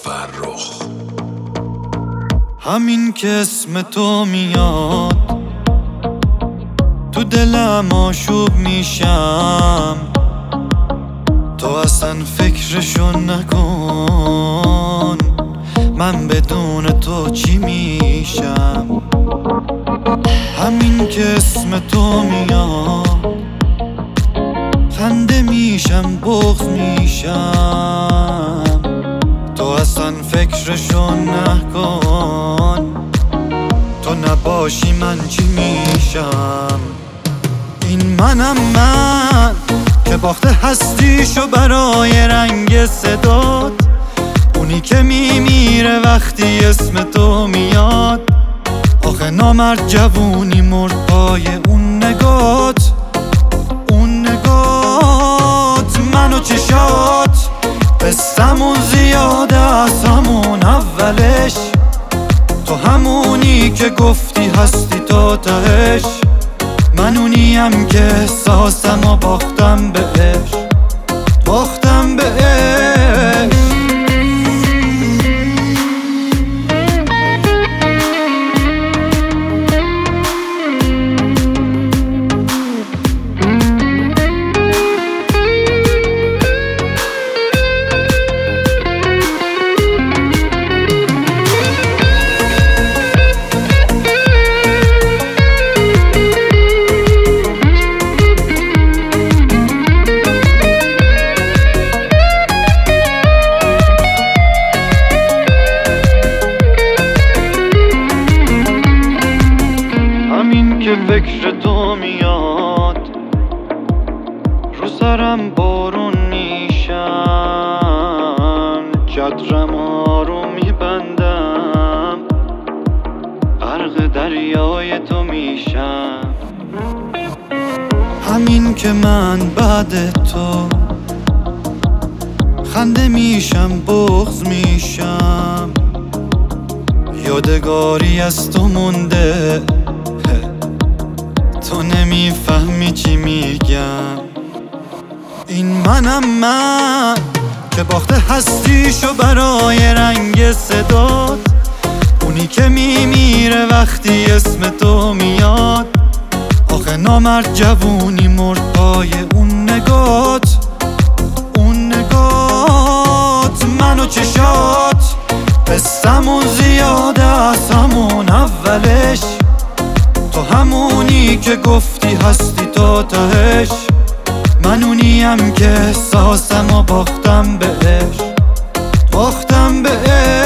فرخ. همین که اسم تو میاد تو دلم آشوب میشم، تو اصلا فکرشو نکن من بدون تو چی میشم. همین که اسم تو میاد خنده میشم، بغض میشم، تو اصلا فکرشو نکن، تو نباشی من چی میشم. این منم من که باخته هستیشو برای رنگ صدات، اونی که میمیره وقتی اسم تو میاد. آخه نامرد جوونی مرد پای اون نگات، اون نگات من و چشات قصه‌مون زیاده از همون اولش. تو همونی که گفتی هستی تا تهش، من اونیم که احساسمو باختم بهش، باختم بهش. که فکر تو میاد رو سرم بارون میشم، چترم ها رو میبندم، غرق دریای تو میشم. همین که من بعد تو خنده میشم، بغض میشم، یادگاری از تو مونده، تو نمیفهمی چی میگم. این منم من که باخته هستیشو برای رنگ صدات، اونی که میمیره وقتی اسم تو میاد. آخه نامرد جوونی مرد پای اون نگات، اون نگات من و چشات قصه‌مون زیاده از همون اولش. تو همونی که گفتی هستی تا تهش، من اونیم که احساسمو باختم بهش، باختم بهش.